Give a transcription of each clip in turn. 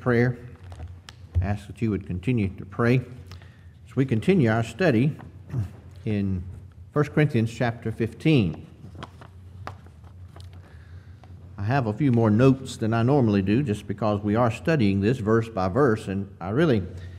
prayer. Ask that you would continue to pray as we continue our study in 1 Corinthians chapter 15. I have a few more notes than I normally do just because we are studying this verse by verse, and I really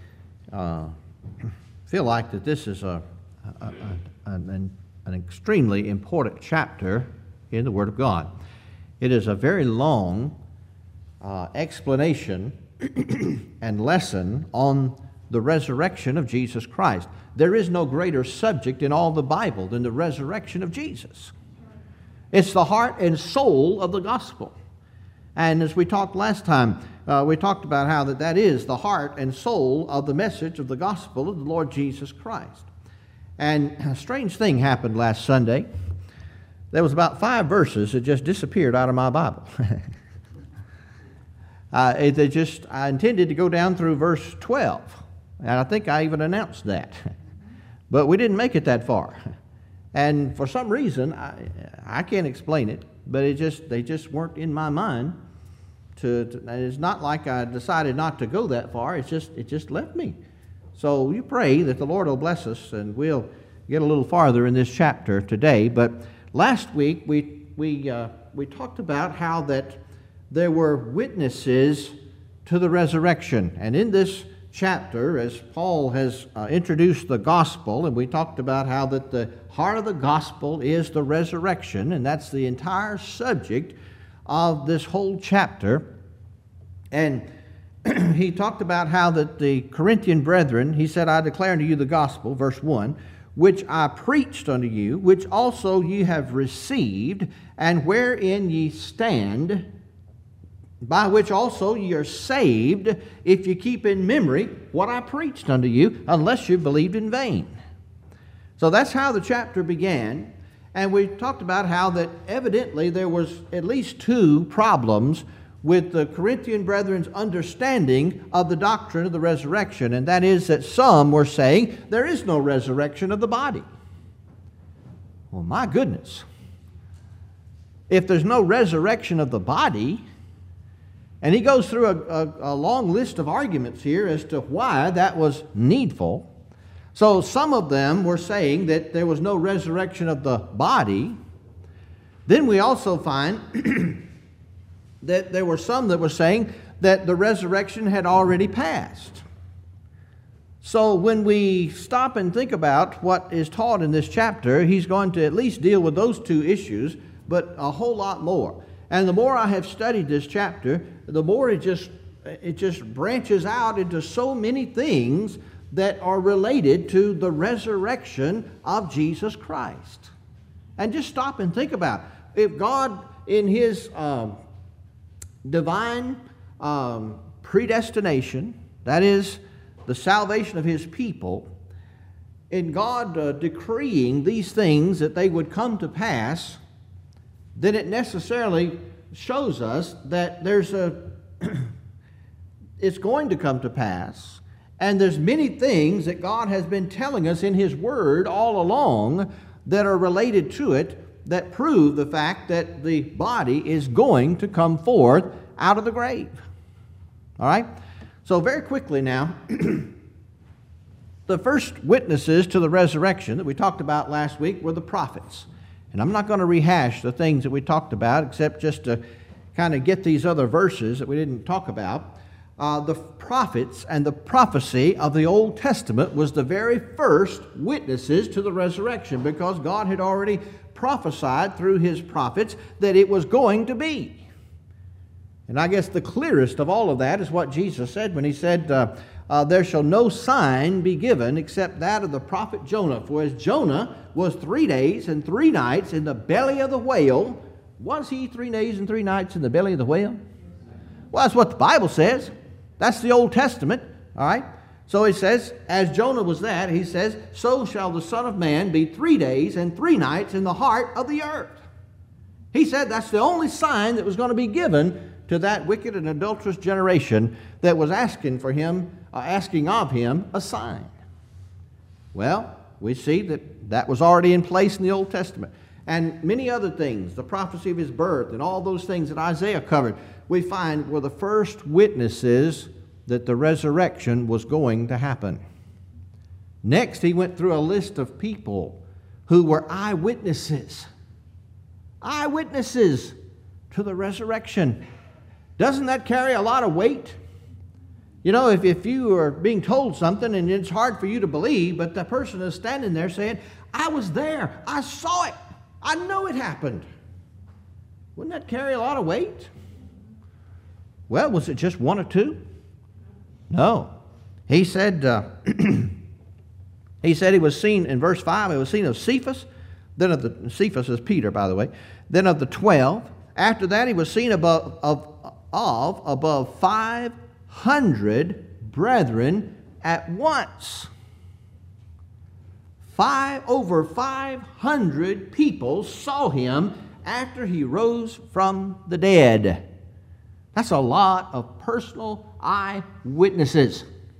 feel like that this is an extremely important chapter in the Word of God. It is a very long explanation and lesson on the resurrection of Jesus Christ. There is no greater subject in all the Bible than the resurrection of Jesus. It's the heart and soul of the gospel. And as we talked last time, we talked about how that is the heart and soul of the message of the gospel of the Lord Jesus Christ. And a strange thing happened last Sunday. There was about 5 verses that just disappeared out of my Bible. I intended to go down through verse 12, and I think I even announced that. But we didn't make it that far. And for some reason, I can't explain it, but they just weren't in my mind. It's not like I decided not to go that far. It just left me. So you pray that the Lord will bless us, and we'll get a little farther in this chapter today. But last week we talked about how that there were witnesses to the resurrection, and in this chapter, as Paul has introduced the gospel, and we talked about how that the heart of the gospel is the resurrection, and that's the entire subject of this whole chapter. And he talked about how that the Corinthian brethren, he said, I declare unto you the gospel, verse 1, which I preached unto you, which also ye have received, and wherein ye stand, by which also ye are saved, if you keep in memory what I preached unto you, unless you believed in vain. So that's how the chapter began, and we talked about how that evidently there was at least 2 problems with the Corinthian brethren's understanding of the doctrine of the resurrection, and that is that some were saying there is no resurrection of the body. Well, my goodness. If there's no resurrection of the body, and he goes through a long list of arguments here as to why that was needful. So some of them were saying that there was no resurrection of the body. Then we also find that there were some that were saying that the resurrection had already passed. So when we stop and think about what is taught in this chapter, he's going to at least deal with those 2 issues, but a whole lot more. And the more I have studied this chapter, the more it just branches out into so many things that are related to the resurrection of Jesus Christ. And just stop and think about it. If God, in His divine predestination, that is, the salvation of His people, in God decreeing these things that they would come to pass, then it necessarily shows us that it's going to come to pass, and there's many things that God has been telling us in His Word all along that are related to it, that prove the fact that the body is going to come forth out of the grave. All right? So very quickly now, the first witnesses to the resurrection that we talked about last week were the prophets. And I'm not going to rehash the things that we talked about, except just to kind of get these other verses that we didn't talk about. The prophets and the prophecy of the Old Testament was the very first witnesses to the resurrection, because God had already prophesied through His prophets that it was going to be. And I guess the clearest of all of that is what Jesus said when He said, there shall no sign be given except that of the prophet Jonah. For as Jonah was 3 days and 3 nights in the belly of the whale, was he 3 days and 3 nights in the belly of the whale? Well, that's what the Bible says. That's the Old Testament, all right? So it says, as Jonah was that, he says, so shall the Son of Man be 3 days and 3 nights in the heart of the earth. He said that's the only sign that was going to be given to that wicked and adulterous generation that was asking of him a sign. Well, we see that was already in place in the Old Testament. And many other things, the prophecy of His birth and all those things that Isaiah covered, we find were the first witnesses that the resurrection was going to happen. Next, he went through a list of people who were eyewitnesses. Eyewitnesses to the resurrection. Doesn't that carry a lot of weight? You know, if you are being told something and it's hard for you to believe, but the person is standing there saying, I was there, I saw it, I know it happened. Wouldn't that carry a lot of weight? Well, was it just one or two? No. He said he was seen, in verse 5, he was seen of Cephas, then of the, Cephas is Peter, by the way, then of the 12. After that, he was seen above 500 brethren at once. Over 500 people saw him after he rose from the dead. That's a lot of personal eyewitnesses.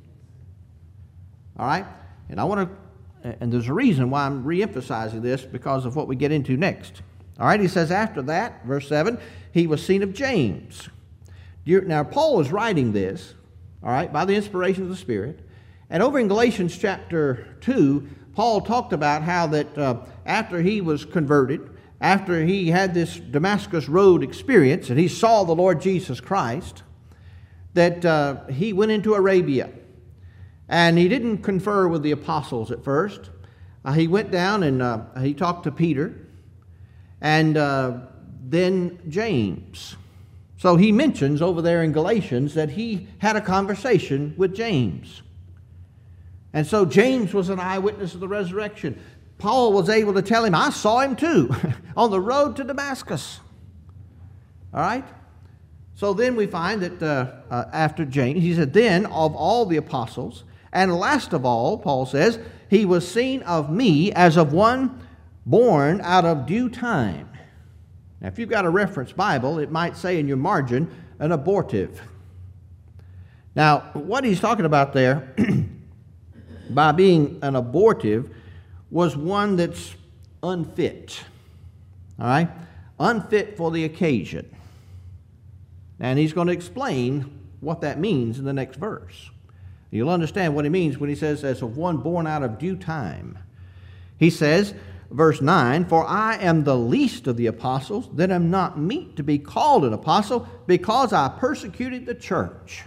All right? And there's a reason why I'm reemphasizing this, because of what we get into next. All right, he says after that, verse 7, he was seen of James. Now, Paul is writing this, all right, by the inspiration of the Spirit. And over in Galatians chapter 2, Paul talked about how that after he was converted, after he had this Damascus Road experience, and he saw the Lord Jesus Christ, that he went into Arabia. And he didn't confer with the apostles at first. He went down and he talked to Peter and then James. So he mentions over there in Galatians that he had a conversation with James. And so James was an eyewitness of the resurrection. Paul was able to tell him, I saw him too, on the road to Damascus. All right? So then we find that after James, he said, then of all the apostles, and last of all, Paul says, he was seen of me as of one born out of due time. Now, if you've got a reference Bible, it might say in your margin, an abortive. Now, what he's talking about there, by being an abortive, was one that's unfit. All right? Unfit for the occasion. And he's going to explain what that means in the next verse. You'll understand what he means when he says, as of one born out of due time. He says, verse 9, for I am the least of the apostles, that am not meet to be called an apostle, because I persecuted the church.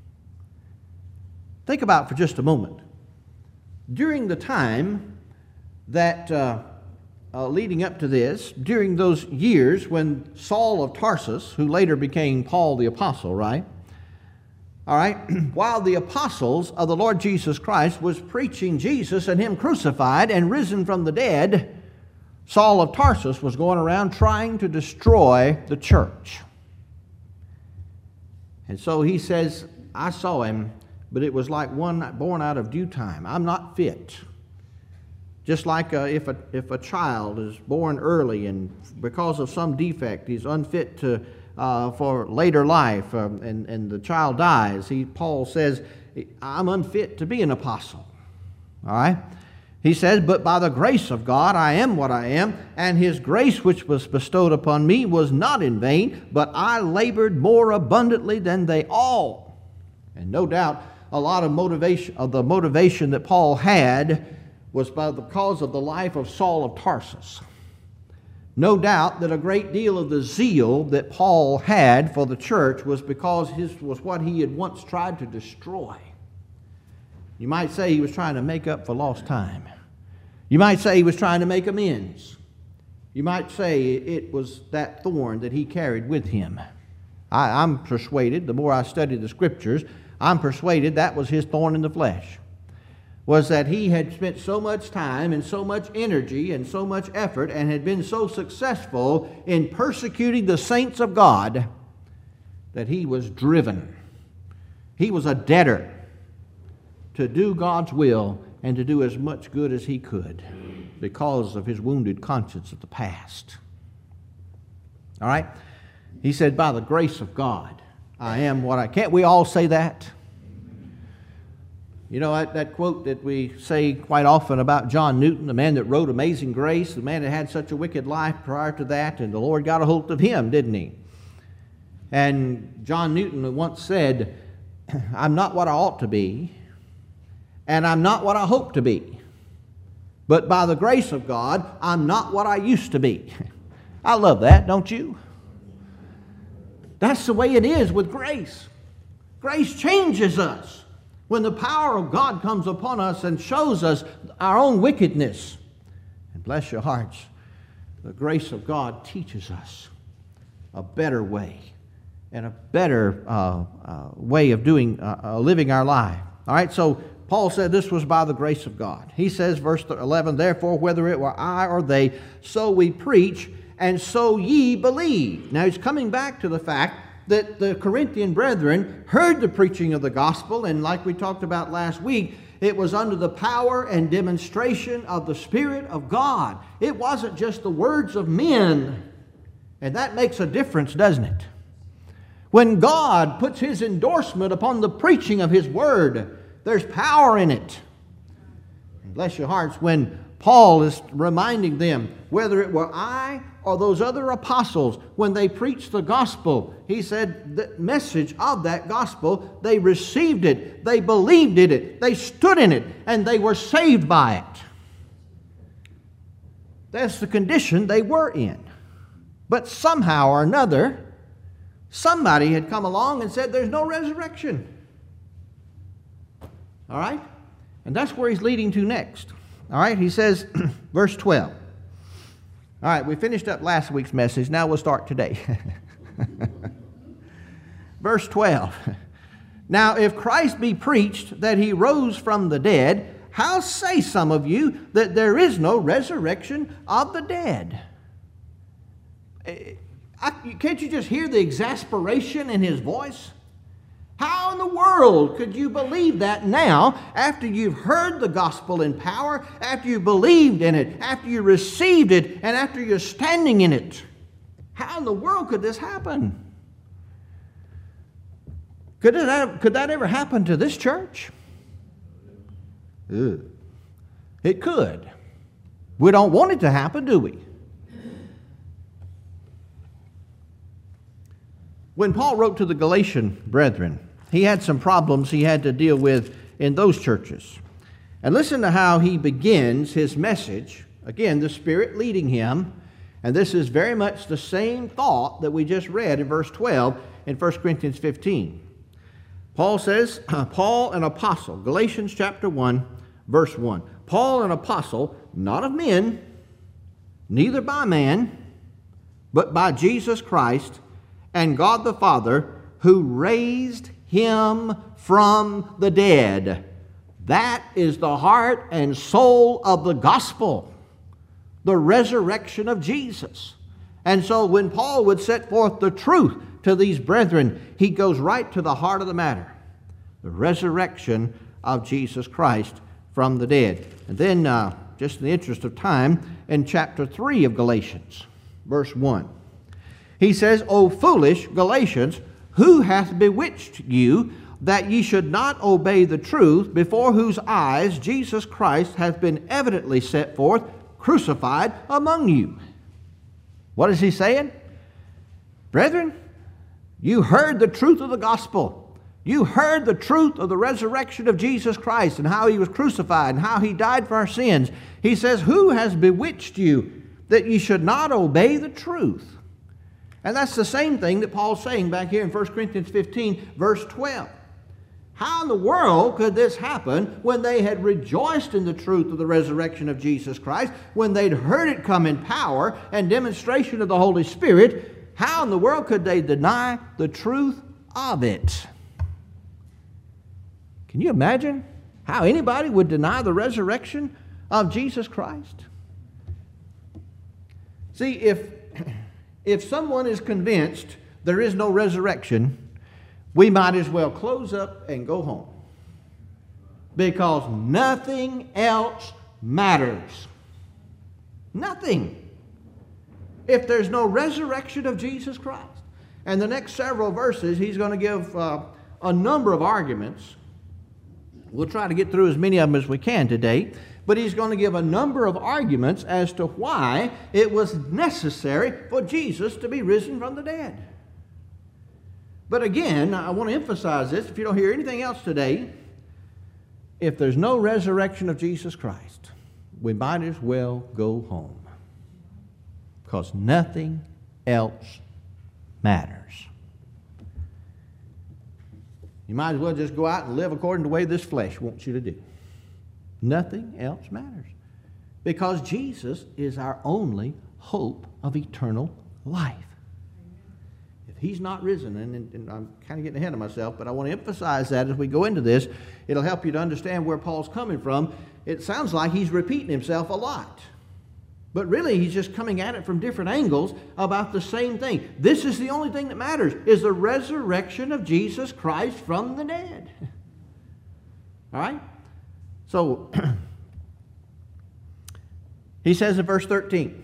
Think about it for just a moment. During the time that leading up to this, during those years when Saul of Tarsus, who later became Paul the Apostle, right? All right, while the apostles of the Lord Jesus Christ was preaching Jesus and him crucified and risen from the dead, Saul of Tarsus was going around trying to destroy the church. And so he says, I saw him, but it was like one born out of due time. I'm not fit. Just like if a child is born early and because of some defect he's unfit to for later life, and the child dies, Paul says, I'm unfit to be an apostle. All right? He says, but by the grace of God I am what I am, and his grace which was bestowed upon me was not in vain, but I labored more abundantly than they all. And no doubt a lot of the motivation that Paul had was because of the life of Saul of Tarsus. No doubt that a great deal of the zeal that Paul had for the church was because his was what he had once tried to destroy. You might say he was trying to make up for lost time. You might say he was trying to make amends. You might say it was that thorn that he carried with him. I'm persuaded, the more I study the Scriptures, I'm persuaded that was his thorn in the flesh. Was that he had spent so much time and so much energy and so much effort and had been so successful in persecuting the saints of God that he was driven. He was a debtor to do God's will and to do as much good as he could because of his wounded conscience of the past. All right? He said, by the grace of God, I am what I... Can't we all say that? You know, that quote that we say quite often about John Newton, the man that wrote Amazing Grace, the man that had such a wicked life prior to that, and the Lord got a hold of him, didn't he? And John Newton once said I'm not what I ought to be, and I'm not what I hope to be. But by the grace of God, I'm not what I used to be. I love that, don't you? That's the way it is with grace. Grace changes us when the power of God comes upon us and shows us our own wickedness. And bless your hearts, the grace of God teaches us a better way and a better way of living our life. All right, so Paul said this was by the grace of God. He says, verse 11, therefore, whether it were I or they, so we preach, and so ye believe. Now he's coming back to the fact that the Corinthian brethren heard the preaching of the gospel, and like we talked about last week, it was under the power and demonstration of the Spirit of God. It wasn't just the words of men, and that makes a difference, doesn't it? When God puts His endorsement upon the preaching of His Word, there's power in it. And bless your hearts, when Paul is reminding them, whether it were I or those other apostles, when they preached the gospel, he said the message of that gospel, they received it, they believed in it, they stood in it, and they were saved by it. That's the condition they were in. But somehow or another, somebody had come along and said there's no resurrection. All right? And that's where he's leading to next. All right? He says, verse 12. All right, we finished up last week's message. Now we'll start today. Verse 12. Now, if Christ be preached that He rose from the dead, how say some of you that there is no resurrection of the dead? Can't you just hear the exasperation in his voice? How in the world could you believe that now after you've heard the gospel in power, after you believed in it, after you received it, and after you're standing in it? How in the world could this happen? Could that ever happen to this church? It could. We don't want it to happen, do we? When Paul wrote to the Galatian brethren, he had some problems he had to deal with in those churches. And listen to how he begins his message. Again, the Spirit leading him. And this is very much the same thought that we just read in verse 12 in 1 Corinthians 15. Paul says, Paul, an apostle, Galatians chapter 1, verse 1. Paul, an apostle, not of men, neither by man, but by Jesus Christ and God the Father, who raised Him from the dead. That is the heart and soul of the gospel, the resurrection of Jesus. And so when Paul would set forth the truth to these brethren, he goes right to the heart of the matter, the resurrection of Jesus Christ from the dead. And then, just in the interest of time, in chapter 3 of Galatians, verse 1, he says, O foolish Galatians, who hath bewitched you, that ye should not obey the truth, before whose eyes Jesus Christ hath been evidently set forth, crucified among you? What is he saying? Brethren, you heard the truth of the gospel. You heard the truth of the resurrection of Jesus Christ and how He was crucified and how He died for our sins. He says, who has bewitched you, that ye should not obey the truth? And that's the same thing that Paul's saying back here in 1 Corinthians 15, verse 12. How in the world could this happen when they had rejoiced in the truth of the resurrection of Jesus Christ, when they'd heard it come in power and demonstration of the Holy Spirit? How in the world could they deny the truth of it? Can you imagine how anybody would deny the resurrection of Jesus Christ? See, if someone is convinced there is no resurrection, we might as well close up and go home, because nothing else matters. Nothing. If there's no resurrection of Jesus Christ. And the next several verses, he's going to give a number of arguments. We'll try to get through as many of them as we can today. But he's going to give a number of arguments as to why it was necessary for Jesus to be risen from the dead. But again, I want to emphasize this. If you don't hear anything else today, if there's no resurrection of Jesus Christ, we might as well go home, because nothing else matters. You might as well just go out and live according to the way this flesh wants you to do. Nothing else matters, because Jesus is our only hope of eternal life. If he's not risen, and I'm kind of getting ahead of myself, but I want to emphasize that as we go into this, it'll help you to understand where Paul's coming from. It sounds like he's repeating himself a lot, but really he's just coming at it from different angles about the same thing. This is the only thing that matters, is the resurrection of Jesus Christ from the dead. All right? So, he says in verse 13,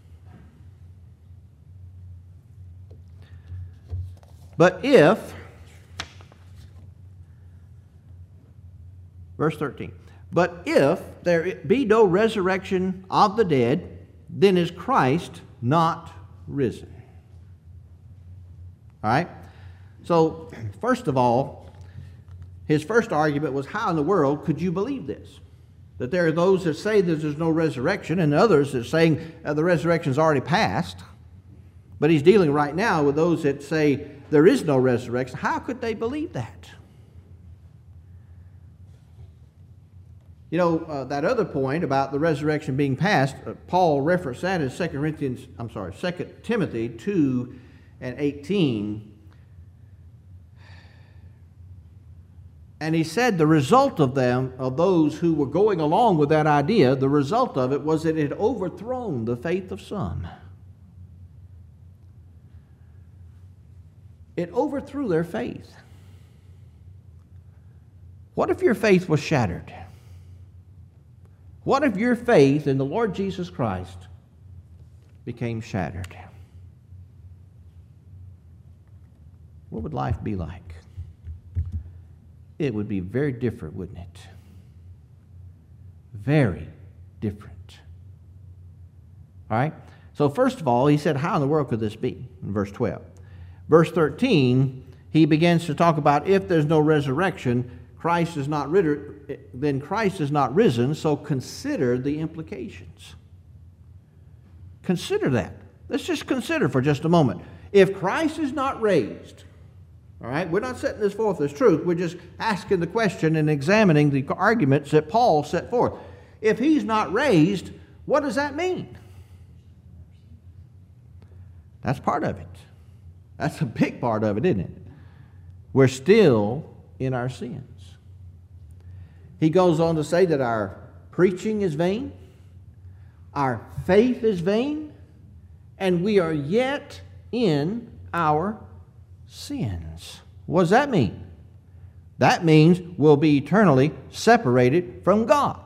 verse 13, but if there be no resurrection of the dead, then is Christ not risen. All right? So, first of all, his first argument was, how in the world could you believe this? That there are those that say that there's no resurrection, and others that are saying the resurrection's already passed. But he's dealing right now with those that say there is no resurrection. How could they believe that? You know, that other point about the resurrection being past, Paul referenced that in 2 Timothy 2 and 18. And he said the result of those who were going along with that idea, the result of it was that it had overthrown the faith of some. It overthrew their faith. What if your faith was shattered? What if your faith in the Lord Jesus Christ became shattered? What would life be like? It would be very different, wouldn't it? Very different. All right? So first of all, he said, how in the world could this be? In verse 12. Verse 13, he begins to talk about if there's no resurrection, then Christ is not risen, so consider the implications. Consider that. Let's just consider for just a moment. If Christ is not raised, all right, we're not setting this forth as truth. We're just asking the question and examining the arguments that Paul set forth. If he's not raised, what does that mean? That's part of it. That's a big part of it, isn't it? We're still in our sins. He goes on to say that our preaching is vain, our faith is vain, and we are yet in our sins. What does that mean? That means we'll be eternally separated from God.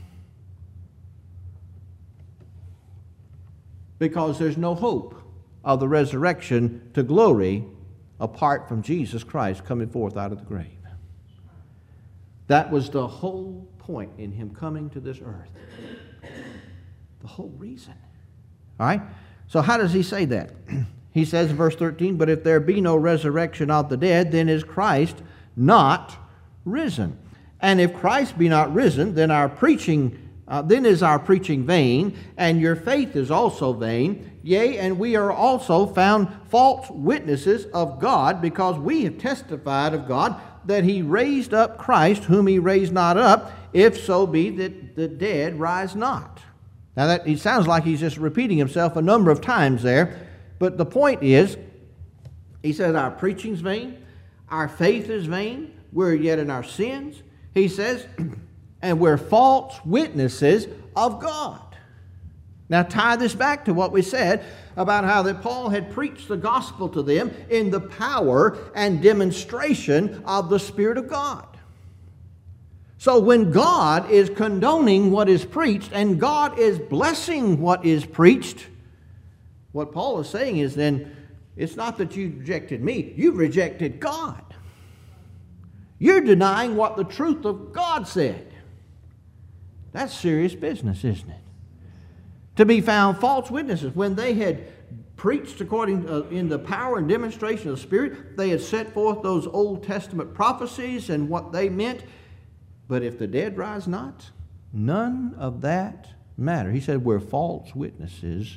Because there's no hope of the resurrection to glory apart from Jesus Christ coming forth out of the grave. That was the whole point in him coming to this earth. The whole reason. All right? So how does he say that? He says in verse 13, but if there be no resurrection of the dead, then is Christ not risen. And if Christ be not risen, then then is our preaching vain, and your faith is also vain. Yea, and we are also found false witnesses of God, because we have testified of God that he raised up Christ, whom he raised not up, if so be that the dead rise not. Now that it sounds like he's just repeating himself a number of times there, but the point is, he says our preaching's vain, our faith is vain, we're yet in our sins. He says, and we're false witnesses of God. Now tie this back to what we said about how that Paul had preached the gospel to them in the power and demonstration of the Spirit of God. So when God is condoning what is preached and God is blessing what is preached, what Paul is saying is then, it's not that you rejected me, you've rejected God. You're denying what the truth of God said. That's serious business, isn't it? To be found false witnesses when they had preached according in the power and demonstration of the Spirit. They had set forth those Old Testament prophecies and what they meant. But if the dead rise not, none of that matter. He said we're false witnesses.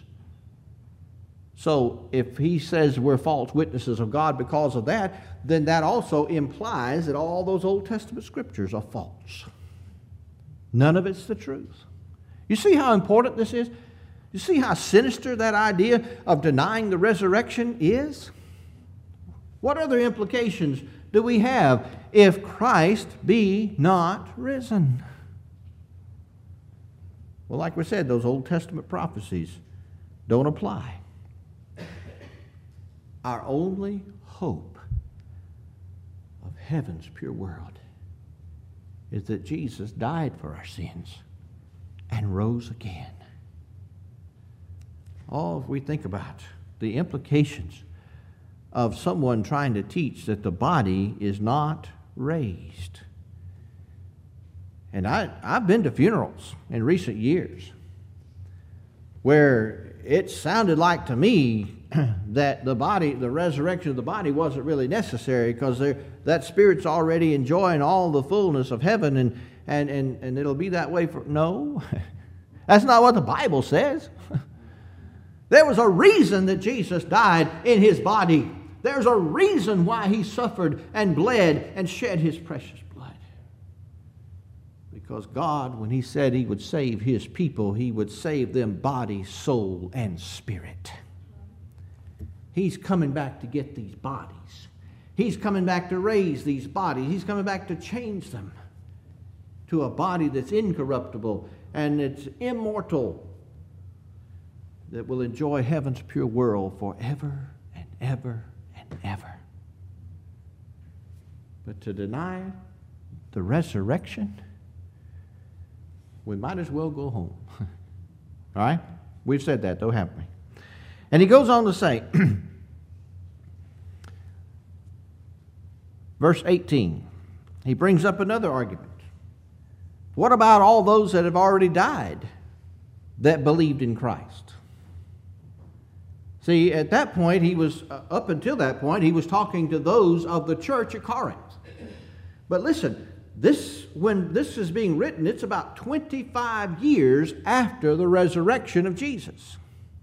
So if he says we're false witnesses of God because of that, then that also implies that all those Old Testament scriptures are false. None of it's the truth. You see how important this is? You see how sinister that idea of denying the resurrection is? What other implications do we have if Christ be not risen? Well, like we said, those Old Testament prophecies don't apply. Our only hope of heaven's pure world is that Jesus died for our sins and rose again. Oh, if we think about the implications of someone trying to teach that the body is not raised. And I've been to funerals in recent years where it sounded like to me that the resurrection of the body wasn't really necessary because that spirit's already enjoying all the fullness of heaven and it'll be that way for... No, that's not what the Bible says. There was a reason that Jesus died in his body. There's a reason why he suffered and bled and shed his precious blood. Because God, when he said he would save his people, he would save them body, soul, and spirit. He's coming back to get these bodies. He's coming back to raise these bodies. He's coming back to change them to a body that's incorruptible and it's immortal, that will enjoy heaven's pure world forever and ever and ever. But to deny the resurrection, we might as well go home. All right? We've said that, though, haven't we? And he goes on to say, verse 18, he brings up another argument. What about all those that have already died that believed in Christ? See, at that point, up until that point, he was talking to those of the church at Corinth. But listen, when this is being written, it's about 25 years after the resurrection of Jesus.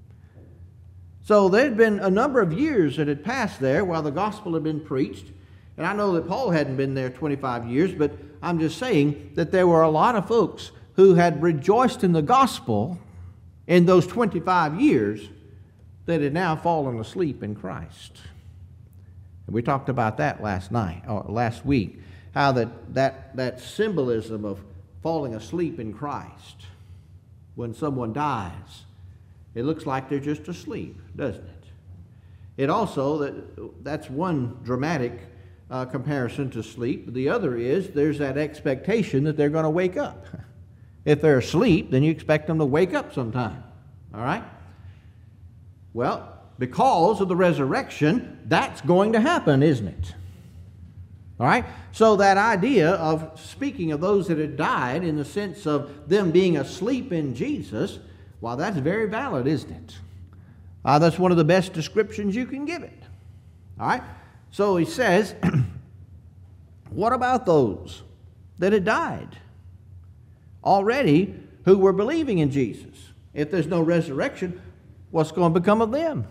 So there had been a number of years that had passed there while the gospel had been preached. And I know that Paul hadn't been there 25 years, but I'm just saying that there were a lot of folks who had rejoiced in the gospel in those 25 years that had now fallen asleep in Christ. And we talked about that last week, how that symbolism of falling asleep in Christ, when someone dies, it looks like they're just asleep, doesn't it? It also, that's one dramatic comparison to sleep. The other is there's that expectation that they're going to wake up. If they're asleep, then you expect them to wake up sometime. All right? Well, because of the resurrection, that's going to happen, isn't it? All right? So that idea of speaking of those that had died in the sense of them being asleep in Jesus, well, that's very valid, isn't it? That's one of the best descriptions you can give it. All right? So he says, what about those that had died already who were believing in Jesus? If there's no resurrection, what's going to become of them?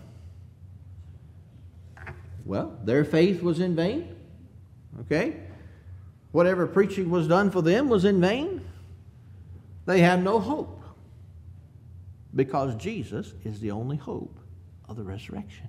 Well, their faith was in vain. Okay? Whatever preaching was done for them was in vain. They have no hope because Jesus is the only hope of the resurrection.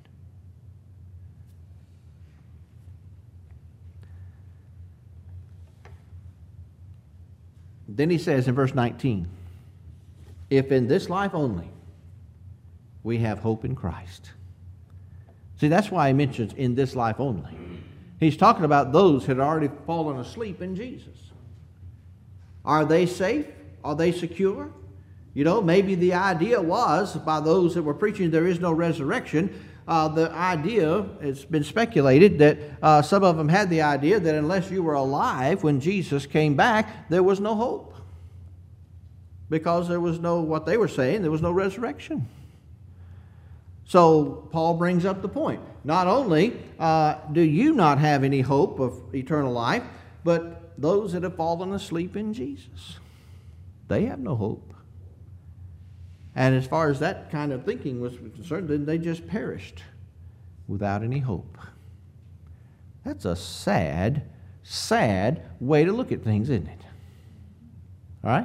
Then he says in verse 19, if in this life only we have hope in Christ. See, that's why he mentions in this life only. He's talking about those who had already fallen asleep in Jesus. Are they safe? Are they secure? You know, maybe the idea was by those that were preaching there is no resurrection. The idea, it's been speculated that some of them had the idea that unless you were alive when Jesus came back, there was no hope. Because there was no, what they were saying, there was no resurrection. So Paul brings up the point. Not only do you not have any hope of eternal life, but those that have fallen asleep in Jesus, they have no hope. And as far as that kind of thinking was concerned, then they just perished without any hope. That's a sad, sad way to look at things, isn't it? All right?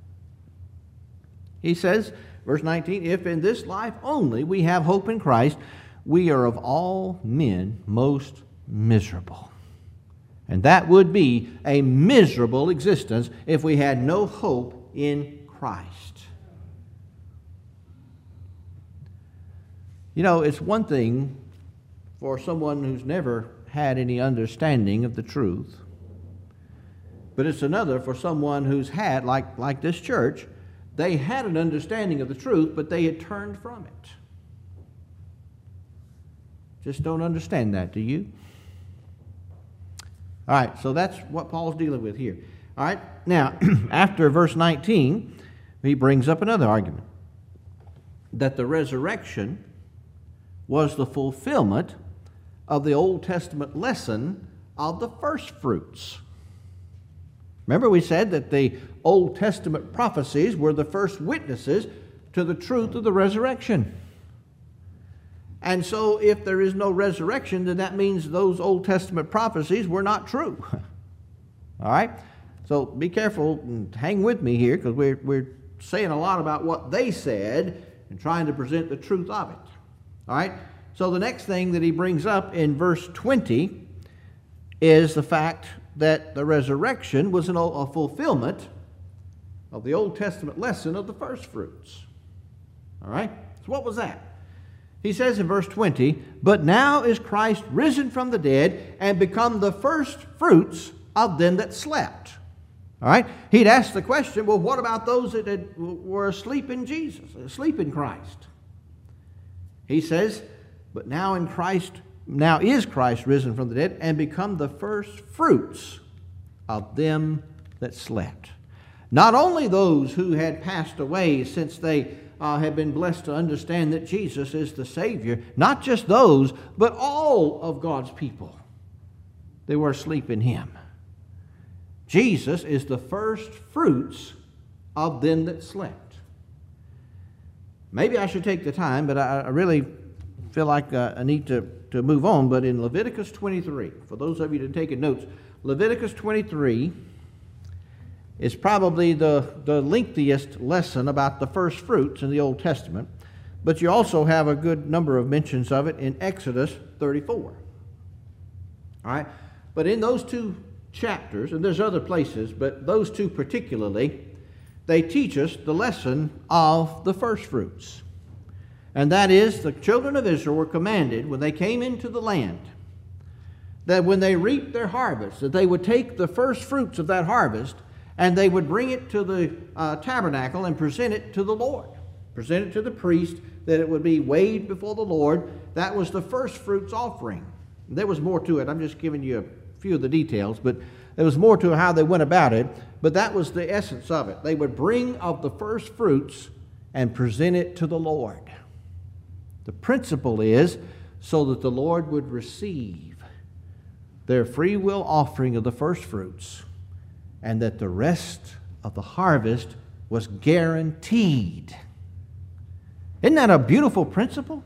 He says, verse 19, if in this life only we have hope in Christ, we are of all men most miserable. And that would be a miserable existence if we had no hope in Christ. You know, it's one thing for someone who's never had any understanding of the truth, but it's another for someone who's had, like this church, they had an understanding of the truth, but they had turned from it. Just don't understand that, do you? All right, so that's what Paul's dealing with here. All right, now, after verse 19, he brings up another argument, that the resurrection was the fulfillment of the Old Testament lesson of the first fruits. Remember we said that the Old Testament prophecies were the first witnesses to the truth of the resurrection. And so if there is no resurrection, then that means those Old Testament prophecies were not true. All right? So be careful and hang with me here, because we're saying a lot about what they said and trying to present the truth of it. All right? So the next thing that he brings up in verse 20 is the fact that the resurrection was a fulfillment of the Old Testament lesson of the first fruits. All right? So what was that? He says in verse 20, but now is Christ risen from the dead and become the first fruits of them that slept. All right? He'd asked the question, well, what about those that were asleep in Jesus, asleep in Christ? He says, but now is Christ risen from the dead and become the first fruits of them that slept. Not only those who had passed away since they had been blessed to understand that Jesus is the Savior, not just those, but all of God's people. They were asleep in Him. Jesus is the first fruits of them that slept. Maybe I should take the time, but I really feel like I need to move on. But in Leviticus 23, for those of you that are taking notes, Leviticus 23 is probably the lengthiest lesson about the first fruits in the Old Testament, but you also have a good number of mentions of it in Exodus 34. All right? But in those two chapters, and there's other places, but those two particularly, they teach us the lesson of the first fruits. And that is, the children of Israel were commanded when they came into the land that when they reaped their harvest, that they would take the first fruits of that harvest and they would bring it to the tabernacle and present it to the Lord. Present it to the priest, that it would be weighed before the Lord. That was the first fruits offering. There was more to it. I'm just giving you a few of the details, but there was more to how they went about it. But that was the essence of it. They would bring of the first fruits and present it to the Lord. The principle is so that the Lord would receive their free will offering of the first fruits, and that the rest of the harvest was guaranteed. Isn't that a beautiful principle?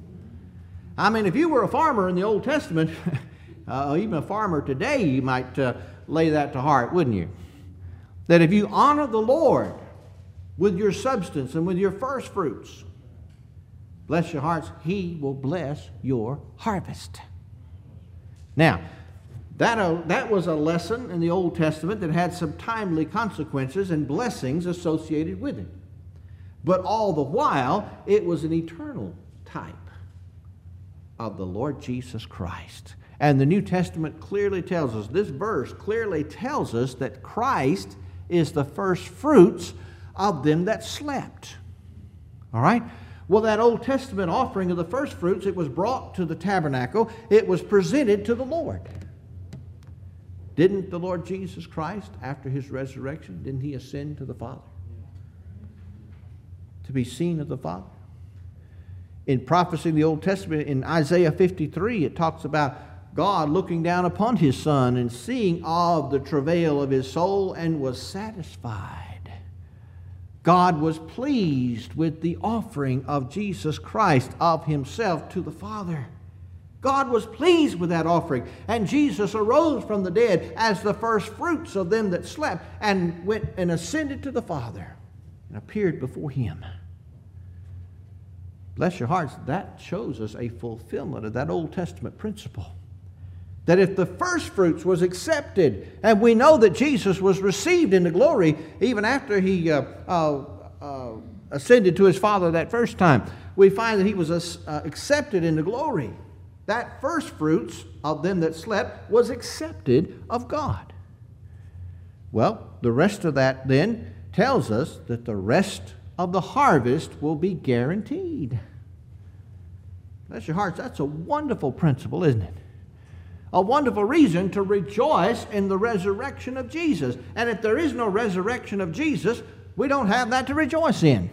I mean, if you were a farmer in the Old Testament, even a farmer today, you might lay that to heart, wouldn't you? That if you honor the Lord with your substance and with your first fruits, bless your hearts, He will bless your harvest. Now, that was a lesson in the Old Testament that had some timely consequences and blessings associated with it. But all the while, it was an eternal type of the Lord Jesus Christ. And the New Testament clearly tells us, this verse clearly tells us that Christ is the first fruits of them that slept. All right? Well, that Old Testament offering of the first fruits, it was brought to the tabernacle. It was presented to the Lord. Didn't the Lord Jesus Christ, after His resurrection, didn't He ascend to the Father? To be seen of the Father? In prophecy in the Old Testament, in Isaiah 53, it talks about God looking down upon his Son and seeing of the travail of his soul and was satisfied. God was pleased with the offering of Jesus Christ of himself to the Father. God was pleased with that offering. And Jesus arose from the dead as the first fruits of them that slept, and went and ascended to the Father and appeared before him. Bless your hearts, that shows us a fulfillment of that Old Testament principle. That if the first fruits was accepted, and we know that Jesus was received into glory even after he ascended to his Father that first time, we find that he was accepted into glory. That first fruits of them that slept was accepted of God. Well, the rest of that then tells us that the rest of the harvest will be guaranteed. Bless your hearts, that's a wonderful principle, isn't it? A wonderful reason to rejoice in the resurrection of Jesus. And if there is no resurrection of Jesus, we don't have that to rejoice in.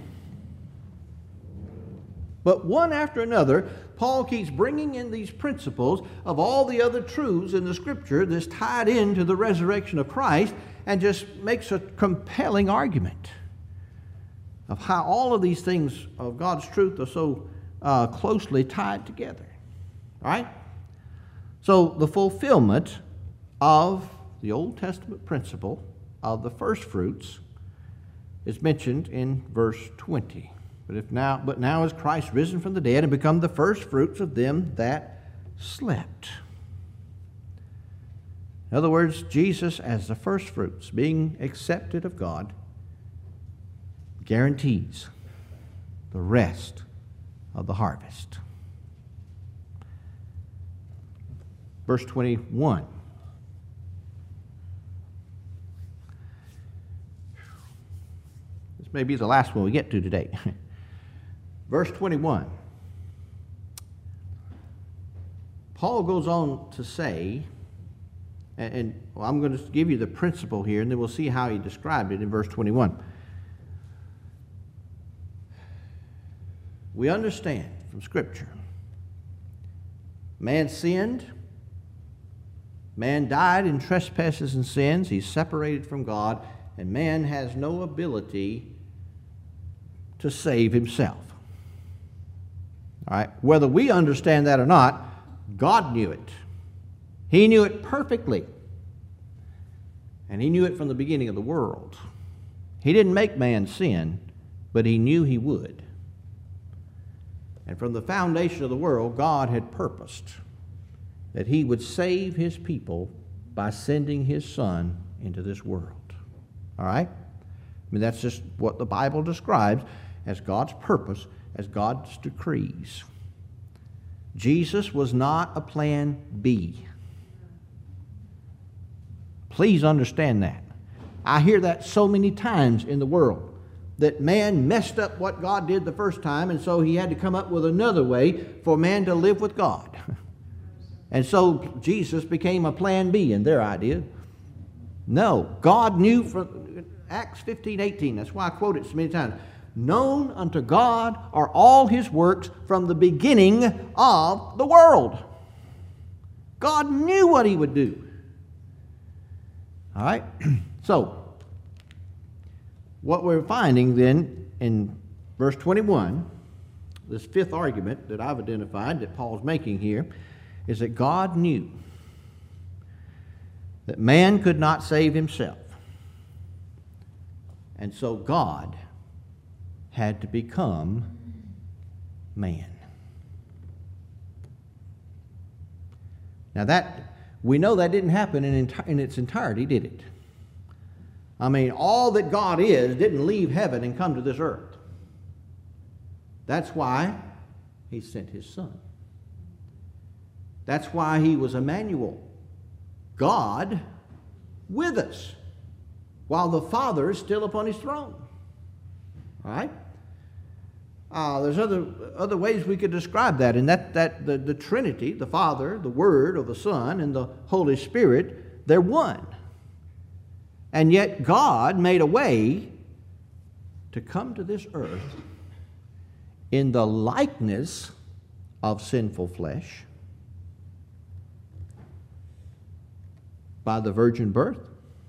But one after another, Paul keeps bringing in these principles of all the other truths in the Scripture that's tied into the resurrection of Christ, and just makes a compelling argument of how all of these things of God's truth are so closely tied together. All right? So the fulfillment of the Old Testament principle of the first fruits is mentioned in verse 20. But now is Christ risen from the dead and become the first fruits of them that slept. In other words, Jesus as the first fruits, being accepted of God, guarantees the rest of the harvest. Verse 21. This may be the last one we get to today. Verse 21. Paul goes on to say, and I'm going to give you the principle here, and then we'll see how he described it in verse 21. We understand from Scripture, man sinned, man died in trespasses and sins, he's separated from God, and man has no ability to save himself. All right, whether we understand that or not, God knew it. He knew it perfectly. And he knew it from the beginning of the world. He didn't make man sin, but he knew he would. And from the foundation of the world, God had purposed that he would save his people by sending his Son into this world. All right? I mean, that's just what the Bible describes as God's purpose, as God's decrees. Jesus was not a plan B. Please understand that. I hear that so many times in the world, that man messed up what God did the first time, and so he had to come up with another way for man to live with God. And so Jesus became a plan B in their idea. No, God knew from Acts 15:18, that's why I quote it so many times. Known unto God are all his works from the beginning of the world. God knew what he would do. All right? So, what we're finding then in verse 21, this fifth argument that I've identified that Paul's making here, is that God knew that man could not save himself. And so God had to become man. Now that, we know that didn't happen in its entirety, did it? I mean, all that God is didn't leave heaven and come to this earth. That's why he sent his Son. That's why he was Emmanuel, God with us, while the Father is still upon his throne. All right? There's other ways we could describe that, and that the Trinity, the Father, the Word, or the Son, and the Holy Spirit, they're one. And yet God made a way to come to this earth in the likeness of sinful flesh, by the virgin birth,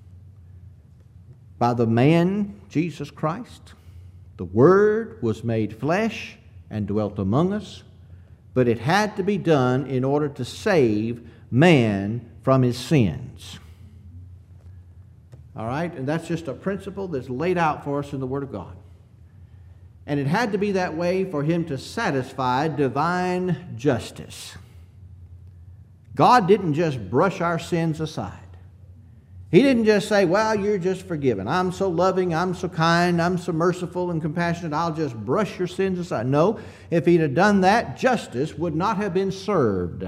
by the man Jesus Christ. The Word was made flesh and dwelt among us, but it had to be done in order to save man from his sins. All right? And that's just a principle that's laid out for us in the Word of God. And it had to be that way for him to satisfy divine justice. God didn't just brush our sins aside. He didn't just say, well, you're just forgiven. I'm so loving, I'm so kind, I'm so merciful and compassionate, I'll just brush your sins aside. No, if he'd have done that, justice would not have been served.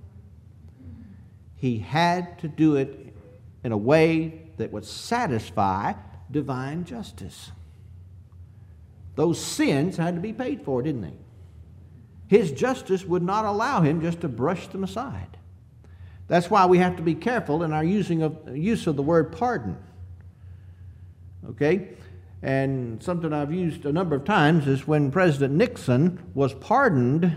He had to do it in a way that would satisfy divine justice. Those sins had to be paid for, didn't they? His justice would not allow him just to brush them aside. That's why we have to be careful in our use of the word pardon. Okay? And something I've used a number of times is when President Nixon was pardoned,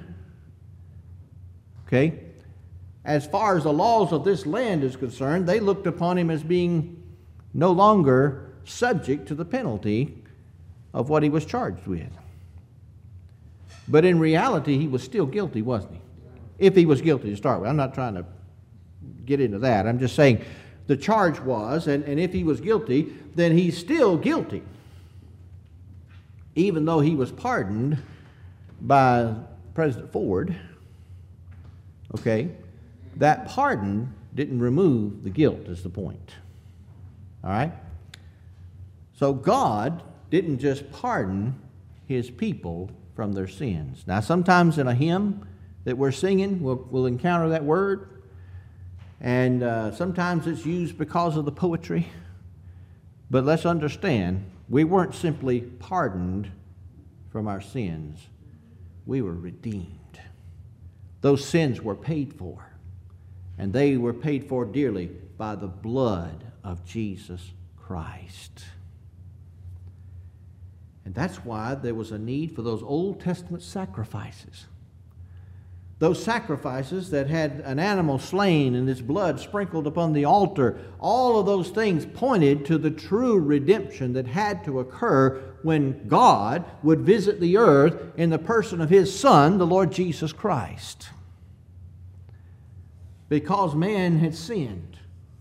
okay, as far as the laws of this land is concerned, they looked upon him as being no longer subject to the penalty of what he was charged with. But in reality, he was still guilty, wasn't he? If he was guilty to start with. I'm not trying to get into that. I'm just saying the charge was, and if he was guilty, then he's still guilty. Even though he was pardoned by President Ford, okay, that pardon didn't remove the guilt, is the point. All right? So God didn't just pardon his people from their sins. Now, sometimes in a hymn that we're singing, we'll encounter that word. And sometimes it's used because of the poetry. But let's understand, we weren't simply pardoned from our sins. We were redeemed. Those sins were paid for. And they were paid for dearly by the blood of Jesus Christ. And that's why there was a need for those Old Testament sacrifices. Those sacrifices that had an animal slain and its blood sprinkled upon the altar, all of those things pointed to the true redemption that had to occur when God would visit the earth in the person of His Son, the Lord Jesus Christ. Because man had sinned,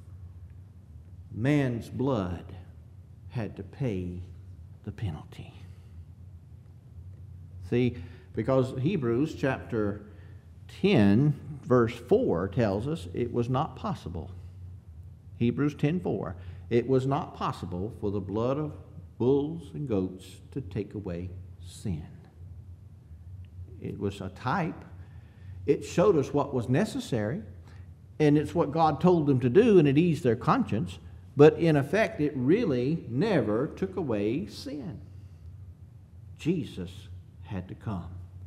man's blood had to pay the penalty. See, because Hebrews chapter 10, verse 4 tells us it was not possible. Hebrews 10:4. It was not possible for the blood of bulls and goats to take away sin. It was a type. It showed us what was necessary, and it's what God told them to do, and it eased their conscience. But in effect, it really never took away sin. Jesus had to come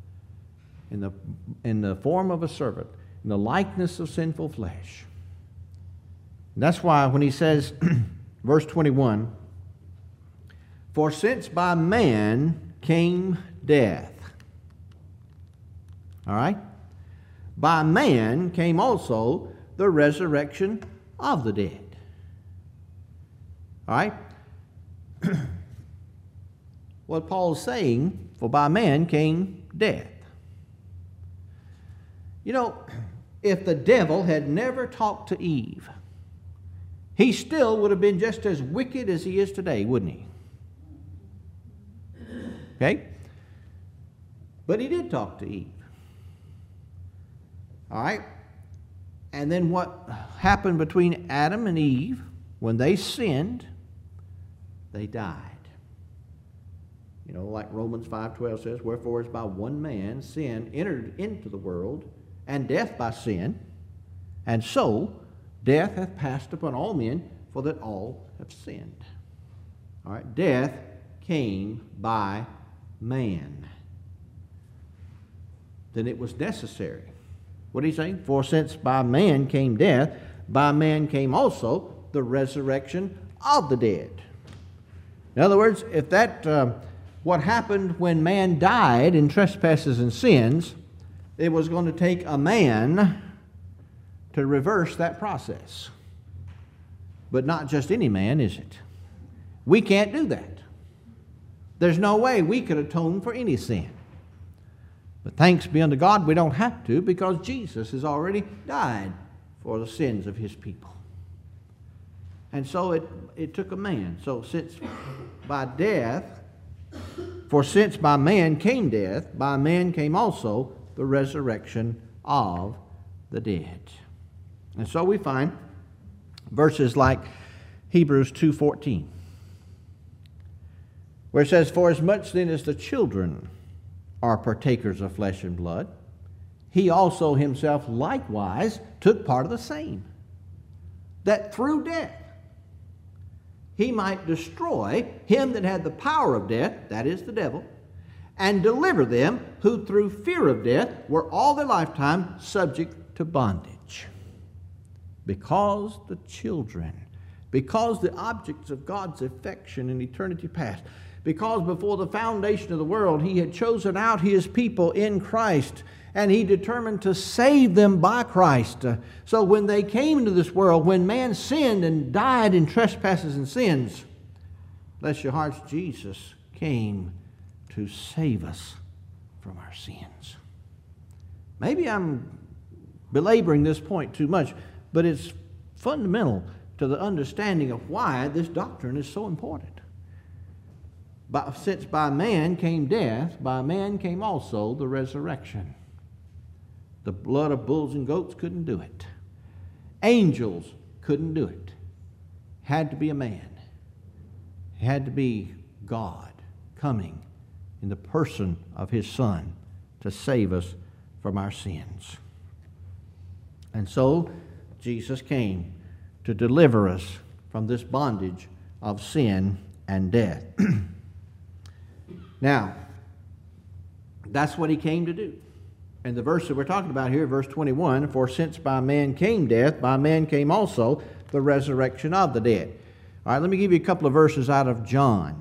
in the form of a servant, in the likeness of sinful flesh. And that's why when he says, verse 21, for since by man came death, all right, by man came also the resurrection of the dead. All right? What Paul's saying, for by man came death. You know, if the devil had never talked to Eve, he still would have been just as wicked as he is today, wouldn't he? Okay? But he did talk to Eve. All right? And then what happened between Adam and Eve, when they sinned, they died. You know, like Romans 5:12 says, wherefore as by one man sin entered into the world, and death by sin, and so death hath passed upon all men, for that all have sinned. All right, death came by man. Then it was necessary. What are you saying? For since by man came death, by man came also the resurrection of the dead. In other words, if that what happened when man died in trespasses and sins, it was going to take a man to reverse that process. But not just any man, is it? We can't do that. There's no way we could atone for any sin. But thanks be unto God, we don't have to, because Jesus has already died for the sins of his people. And so it took a man. So since by man came death, by man came also the resurrection of the dead. And so we find verses like Hebrews 2:14, where it says, "For as much then as the children are partakers of flesh and blood, he also himself likewise took part of the same, that through death he might destroy him that had the power of death," that is the devil, "and deliver them who through fear of death were all their lifetime subject to bondage." Because the children, because the objects of God's affection in eternity past, because before the foundation of the world he had chosen out his people in Christ, and he determined to save them by Christ. So when they came into this world, when man sinned and died in trespasses and sins, bless your hearts, Jesus came to save us from our sins. Maybe I'm belaboring this point too much, but it's fundamental to the understanding of why this doctrine is so important. Since by man came death, by man came also the resurrection. The blood of bulls and goats couldn't do it. Angels couldn't do it. Had to be a man. It had to be God coming in the person of his Son to save us from our sins. And so Jesus came to deliver us from this bondage of sin and death. Now, that's what he came to do. And the verse that we're talking about here, verse 21, "For since by man came death, by man came also the resurrection of the dead." All right, let me give you a couple of verses out of John.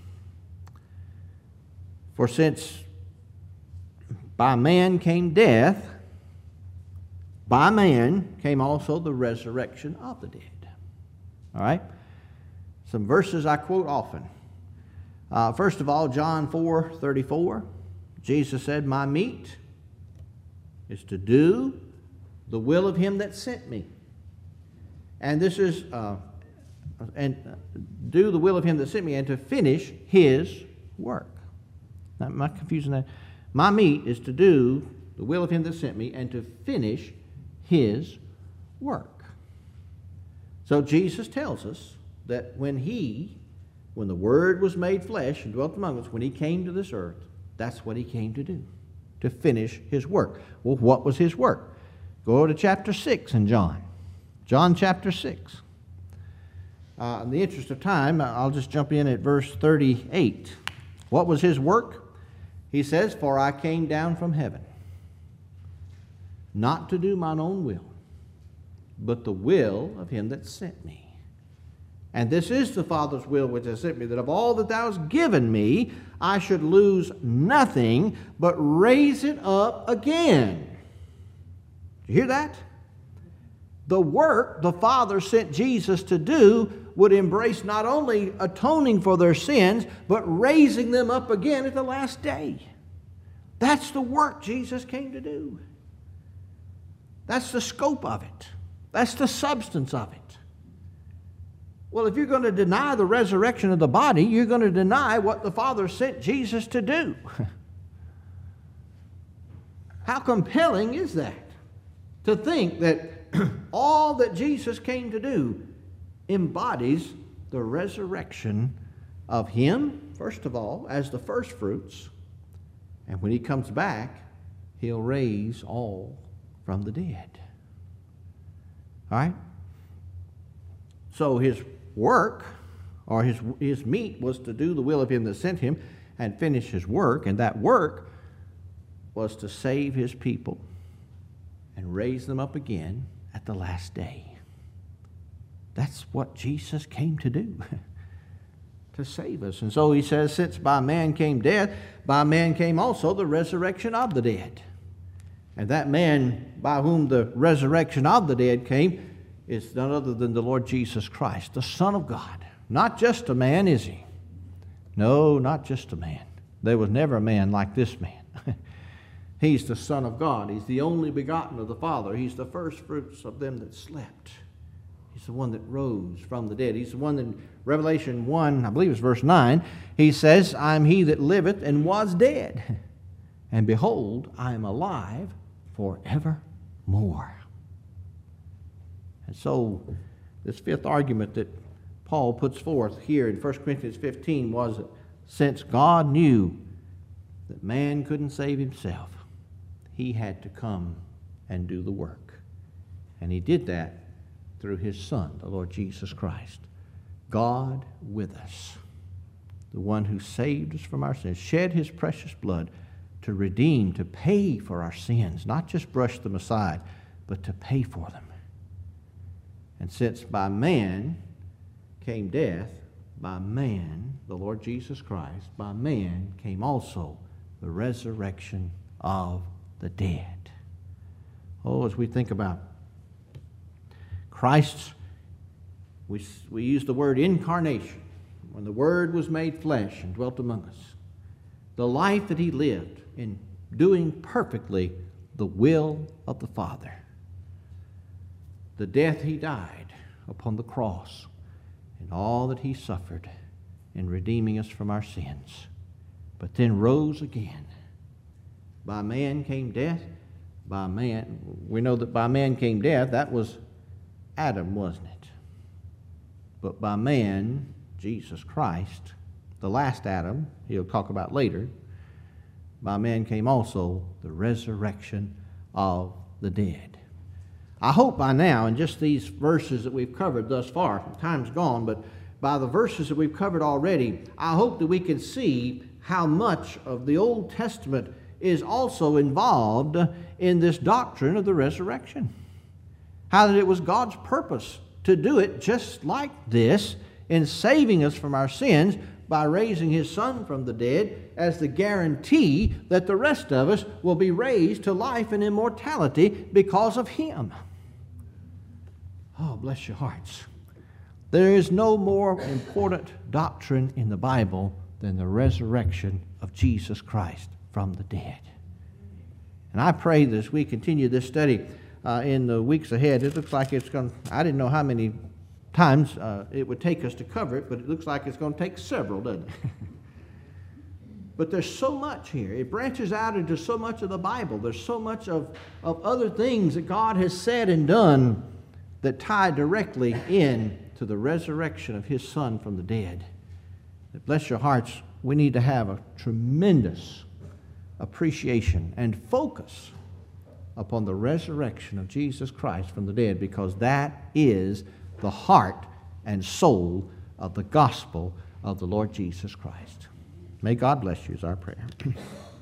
"For since by man came death, by man came also the resurrection of the dead." All right? Some verses I quote often. First of all, John 4:34. Jesus said, "My meat is to do the will of him that sent me." And this is, do the will of him that sent me, and to finish his work. Now, am I confusing that? My meat is to do the will of him that sent me, and to finish his work. So Jesus tells us that when the Word was made flesh and dwelt among us, when he came to this earth, that's what he came to do. To finish his work. Well, what was his work? Go to chapter 6 in John. John chapter 6. In the interest of time, I'll just jump in at verse 38. What was his work? He says, "For I came down from heaven, not to do mine own will, but the will of him that sent me. And this is the Father's will which has sent me, that of all that thou hast given me, I should lose nothing, but raise it up again." Do you hear that? The work the Father sent Jesus to do would embrace not only atoning for their sins, but raising them up again at the last day. That's the work Jesus came to do. That's the scope of it. That's the substance of it. Well, if you're going to deny the resurrection of the body, you're going to deny what the Father sent Jesus to do. How compelling is that? To think that all that Jesus came to do embodies the resurrection of him, first of all, as the first fruits. And when he comes back, he'll raise all from the dead. All right? So his work, or his meat, was to do the will of him that sent him and finish his work. And that work was to save his people and raise them up again at the last day. That's what Jesus came to do. to save us. And so he says, since by man came death, by man came also the resurrection of the dead. And that man by whom the resurrection of the dead came is none other than the Lord Jesus Christ, the Son of God. Not just a man, is he? No, not just a man. There was never a man like this man. He's the Son of God. He's the only begotten of the Father. He's the first fruits of them that slept. He's the one that rose from the dead. He's the one that in Revelation 1, I believe it's verse 9, he says, I am he that liveth and was dead. And behold, I am alive forevermore. And so this fifth argument that Paul puts forth here in 1 Corinthians 15 was that since God knew that man couldn't save himself, he had to come and do the work. And he did that through his Son, the Lord Jesus Christ. God with us, the one who saved us from our sins, shed his precious blood to redeem, to pay for our sins, not just brush them aside, but to pay for them. And since by man came death, by man, the Lord Jesus Christ, by man came also the resurrection of the dead. Oh, as we think about Christ's, we use the word incarnation, when the Word was made flesh and dwelt among us. The life that he lived in doing perfectly the will of the Father. The death he died upon the cross and all that he suffered in redeeming us from our sins, but then rose again. By man came death. By man, we know that by man came death. That was Adam, wasn't it? But by man, Jesus Christ, the last Adam, he'll talk about later, by man came also the resurrection of the dead. I hope by now, in just these verses that we've covered thus far, time's gone, but by the verses that we've covered already, I hope that we can see how much of the Old Testament is also involved in this doctrine of the resurrection. How that it was God's purpose to do it just like this, in saving us from our sins by raising his Son from the dead as the guarantee that the rest of us will be raised to life and immortality because of him. Oh, bless your hearts. There is no more important doctrine in the Bible than the resurrection of Jesus Christ from the dead. And I pray that as we continue this study in the weeks ahead, it looks like it's going to, I didn't know how many times it would take us to cover it, but it looks like it's going to take several, doesn't it? But there's so much here. It branches out into so much of the Bible. There's so much of other things that God has said and done that tie directly in to the resurrection of his Son from the dead. That, bless your hearts, we need to have a tremendous appreciation and focus upon the resurrection of Jesus Christ from the dead, because that is the heart and soul of the gospel of the Lord Jesus Christ. May God bless you is our prayer.